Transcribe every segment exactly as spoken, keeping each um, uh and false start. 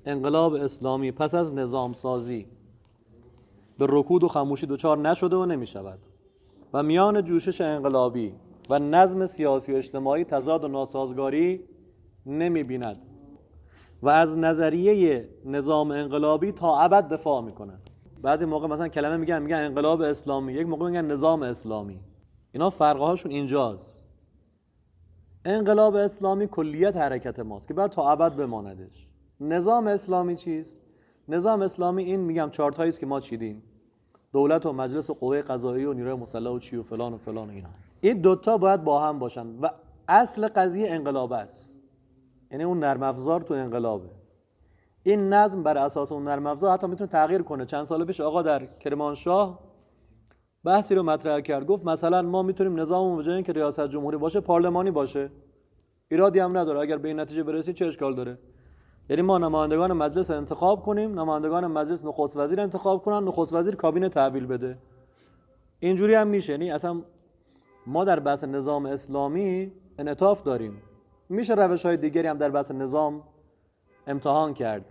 انقلاب اسلامی پس از نظام سازی به رکود و خاموشی دچار نشده و نمی شود و میان جوشش انقلابی و نظم سیاسی و اجتماعی تضاد و ناسازگاری نمی بیند و از نظریه نظام انقلابی تا ابد دفاع می کند. بعضی موقع مثلا کلمه میگن میگن انقلاب اسلامی، یک موقع میگن نظام اسلامی. اینا فرقهاشون اینجاست. انقلاب اسلامی کلیت حرکت ماست که باید تا ابد بماندش. نظام اسلامی چیست؟ نظام اسلامی این میگم چارت هایی است که ما چیدیم. دولت و مجلس و قوه قضاییه و نیروی مسلح و چی و فلان و فلان و اینا. این دوتا باید با هم باشن و اصل قضیه انقلاب است. یعنی اون نرم افزار تو انقلابه. این نظم بر اساس اون نرم افزار حتی میتونه تغییر کنه. چند سال پیش آقا در کرمانشاه بحثی رو مطرح کرد، گفت مثلا ما میتونیم نظاممون به جای اینکه ریاست جمهوری باشه پارلمانی باشه، ایرادی هم نداره، اگر به این نتیجه برسید چه اشکال داره؟ یعنی ما نمایندگان مجلس انتخاب کنیم، نمایندگان مجلس نخست وزیر انتخاب کنن، نخست وزیر کابینه تحویل بده. اینجوری هم میشه. یعنی اصلا ما در بحث نظام اسلامی انعطاف داریم. میشه روش‌های دیگری هم در بحث نظام امتحان کرد.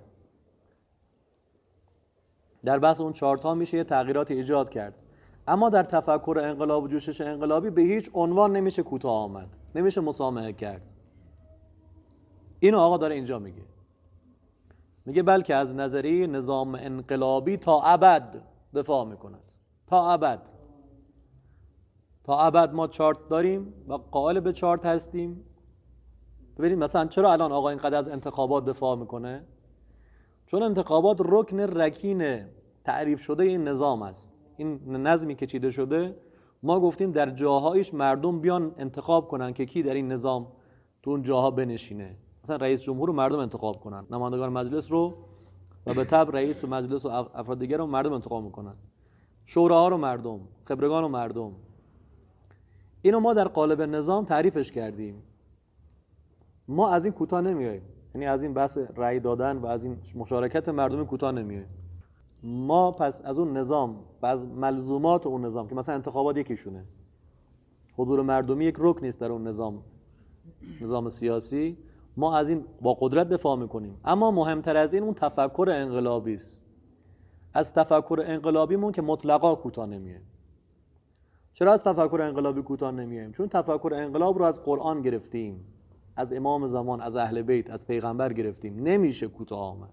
در بحث اون چارت ها میشه یه تغییراتی ایجاد کرد. اما در تفکر انقلاب و جوشش انقلابی به هیچ عنوان نمیشه کوتاه آمد، نمیشه مسامحه کرد. اینو آقا داره اینجا میگه. میگه بلکه از نظریه نظام انقلابی تا ابد دفاع میکند. تا ابد. تا ابد ما چارت داریم و قائل به چارت هستیم. ببینید مثلا چرا الان آقا اینقدر از انتخابات دفاع میکنه؟ چون انتخابات رکن رکین تعریف شده این نظام است. این نظمی که چیده شده، ما گفتیم در جاهایش مردم بیان انتخاب کنن که کی در این نظام تو اون جاها بنشینه. مثلا رئیس جمهور رو مردم انتخاب کنن، نمایندگان مجلس رو و به تبع رئیس و مجلس و افراد دیگر رو مردم انتخاب میکنن، شوراها رو مردم، خبرگان رو مردم. اینو ما در قالب نظام تعریفش کردیم. ما از این کوتاه نمیاییم، یعنی از این بحث رأی دادن و از این مشارکت مردمی کوتاه نمیاییم. ما پس از اون نظام و از ملزومات اون نظام که مثلا انتخابات یکیشونه، حضور مردمی یک رکن نیست در اون نظام نظام سیاسی، ما از این با قدرت دفاع میکنیم. اما مهمتر از این اون تفکر انقلابی است. از تفکر انقلابیمون که مطلقا کوتاه نمیاییم. چرا از تفکر انقلابی کوتاه نمیاییم؟ چون تفکر انقلاب رو از قرآن گرفتیم، از امام زمان، از اهل بیت، از پیغمبر گرفتیم. نمیشه کوتاه آمد.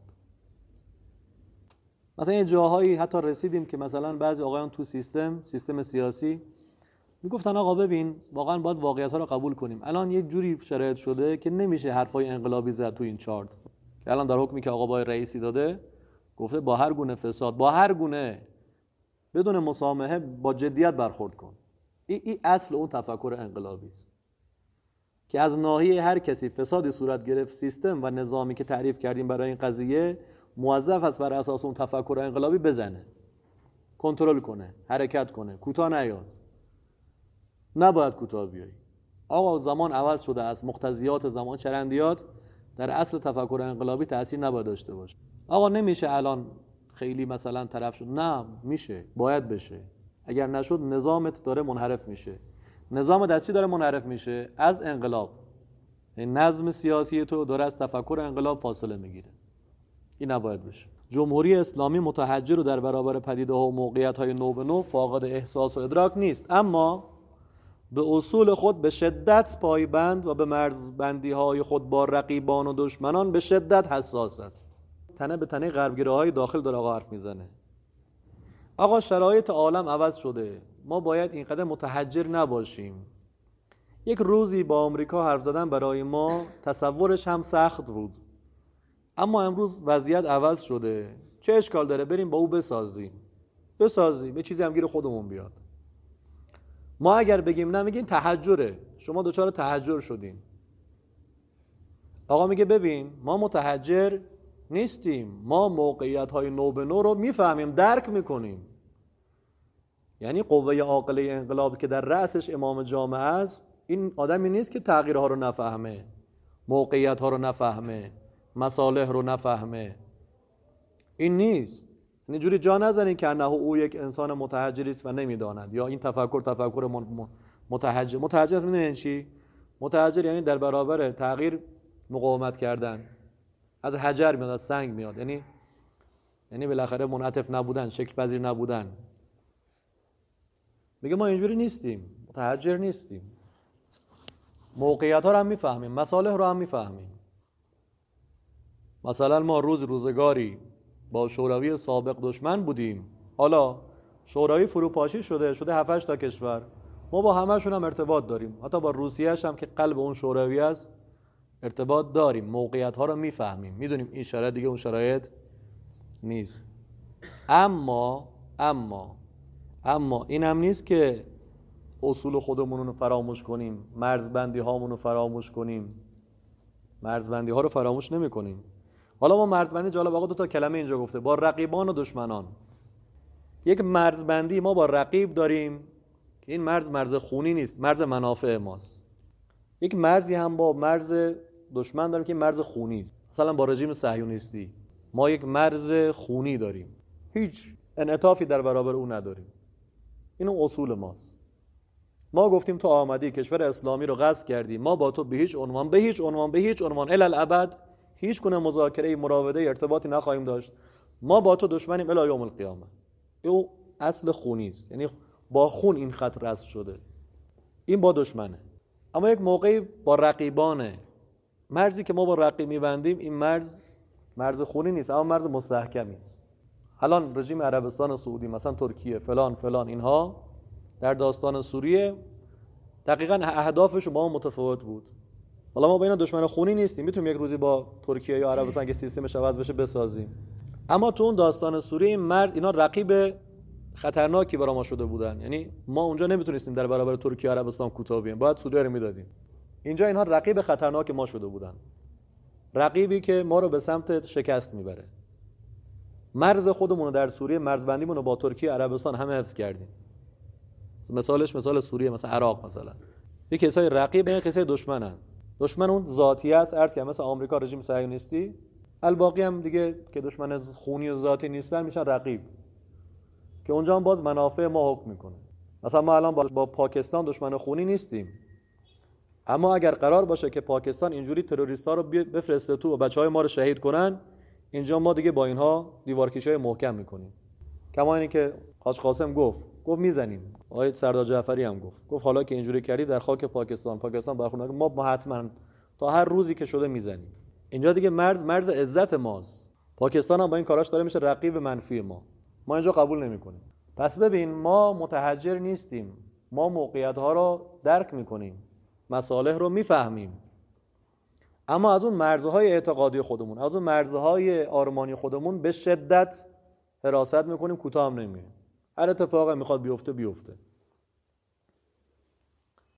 مثلا یه جاهایی حتی رسیدیم که مثلا بعضی آقایان تو سیستم سیستم سیاسی میگفتن آقا ببین واقعا باید واقعیت ها رو قبول کنیم. الان یک جوری شرایط شده که نمیشه حرفای انقلابی زد تو این چارت. که الان در حکمی که آقا با رئیسی داده گفته با هر گونه فساد، با هر گونه بدون مسامحه با جدیت برخورد کن. این ای اصل اون تفکر انقلابی است که از ناحیه هر کسی فسادی صورت گرفت، سیستم و نظامی که تعریف کردیم برای این قضیه موظف است بر اساس اون تفکر انقلابی بزنه، کنترل کنه، حرکت کنه، کوتاه نیاد. نباید کوتاه بیایی. آقا زمان عوض شده است، مقتضیات زمان، چرندیات در اصل تفکر انقلابی تأثیر نباید داشته باشه. آقا نمیشه الان خیلی مثلا طرف شد. نه، میشه، باید بشه. اگر نشد نظامت داره منحرف میشه. نظام دستی داره منحرف میشه از انقلاب. این نظم سیاسی تو داره از تفکر انقلاب فاصله میگیره. این نباید بشه. جمهوری اسلامی متحجر رو در برابر پدیده ها و موقعیت های نو به نو فاقد احساس و ادراک نیست، اما به اصول خود به شدت پایبند و به مرزبندی های خود با رقیبان و دشمنان به شدت حساس است. تنه به تنه غربگراهای داخل داره آقا حرف میزنه. آقا شرایط عالم عوض شده، ما باید اینقدر متحجر نباشیم. یک روزی با آمریکا حرف زدن برای ما تصورش هم سخت بود، اما امروز وضعیت عوض شده. چه اشکال داره بریم با او بسازیم بسازیم به چیزی هم گیر خودمون بیاد. ما اگر بگیم نه، میگین تحجره، شما دوچار تحجر شدین. آقا میگه ببین ما متحجر نیستیم، ما موقعیت های نو به نو رو میفهمیم، درک میکنیم. یعنی قوه عاقله انقلاب که در رأسش امام جامعه است، این آدمی نیست که تغییرها رو نفهمه، موقعیت ها رو نفهمه، مصالح رو نفهمه. این نیست. یعنی جوری جا نزنید که انه او یک انسان متحجری است و نمیداند، یا این تفکر تفکر متحجر. متحجر میدونین چی؟ متحجر یعنی در برابر تغییر مقاومت کردن. از حجر میاد، از سنگ میاد، یعنی یعنی بالاخره منعطف نبودن، شکل پذیر نبودن. میگه ما اینجوری نیستیم، متحجر نیستیم، موقعیت ها رو هم میفهمیم، مصالح رو هم میفهمیم. مثلا ما روز روزگاری با شوروی سابق دشمن بودیم، حالا شوروی فروپاشی شده شده هفت هشت تا کشور، ما با همه‌شون هم ارتباط داریم، حتی با روسیه‌اش هم که قلب اون شوروی است ارتباط داریم، موقعیت ها رو میفهمیم، میدونیم این شرایط دیگه اون شرایط نیست. اما اما اما این هم نیست که اصول خودمون رو فراموش کنیم، مرزبندی هامون رو فراموش کنیم. مرزبندی ها رو فراموش نمی کنیم. حالا ما مرزبندی، جالب آقا دو تا کلمه اینجا گفته، با رقیبان و دشمنان. یک مرزبندی ما با رقیب داریم که این مرز مرز خونی نیست، مرز منافع ماست. یک مرزی هم با مرز دشمن داریم که این مرز خونی است. مثلا با رژیم صهیونیستی ما یک مرز خونی داریم، هیچ انعطافی در برابر او نداریم. اینو اصول ماست. ما گفتیم تو آمدی کشور اسلامی رو غصب کردی، ما با تو به هیچ عنوان به هیچ عنوان به هیچ عنوان الی الابد هیچ گونه مذاکره، مراوده، ارتباطی نخواهیم داشت. ما با تو دشمنیم الی یوم القیامه. این اصل خونی است، یعنی با خون این خط رسم شده. این با دشمنه. اما یک موقعی با رقیبانه. مرزی که ما با رقیب می‌بندیم این مرز مرز خونی نیست، اما مرز مستحکمی است. الان رژیم عربستان سعودی، مثلا ترکیه، فلان فلان، اینها در داستان سوریه دقیقاً اهدافش با ما متفاوت بود. حالا ما با اینا دشمن خونی نیستیم، میتونیم یک روزی با ترکیه یا عربستان که سیستمش عوض بشه بسازیم. اما تو اون داستان سوریه این مرز، اینا رقیب خطرناکی برای ما شده بودن. یعنی ما اونجا نمیتونستیم در برابر ترکیه و عربستان کوتاه بیایم، باید سوریه رو میدادیم. اینجا اینها رقیب خطرناک ما شده بودن، رقیبی که ما رو به سمت شکست میبره. مرز خودمون رو در سوریه، مرزبندیمون رو با ترکیه عربستان همه حفظ کردیم. مثالش مثال سوریه، مثلا عراق، مثلا یک کسای رقیب، یک کسای دشمنن. دشمن اون ذاتی است، عرض که مثلا آمریکا، رژیم صهیونیستی، الباقی هم دیگه که دشمن خونی و ذاتی نیستن میشن رقیب، که اونجا هم باز منافع ما حکم میکنه. مثلا ما الان با, با پاکستان دشمن خونی نیستیم، اما اگر قرار باشه که پاکستان اینجوری تروریستا رو بفرسته تو و بچهای ما رو شهید کنن، اینجا ما دیگه با اینها دیوارکشی محکم میکنیم. کما اینی که حاج قاسم گفت گفت میزنیم. آقای سردار جعفری هم گفت گفت حالا که اینجوری کردی در خاک پاکستان پاکستان برخورد ما ما حتما تا هر روزی که شده میزنیم. اینجا دیگه مرز مرز عزت ماست. پاکستان هم با این کاراش داره میشه رقیب منفی ما. ما اینجا قبول نمیکنیم. پس ببین ما متحجر نیستیم، ما موقعیت ها رو درک میکنیم، مصالح رو میفهمیم، اما از اون مرزهای اعتقادی خودمون، از اون مرزهای آرمانی خودمون به شدت حراست میکنیم، کوتاه هم نمیایم. هر اتفاقی میخواد بیفته بیفته.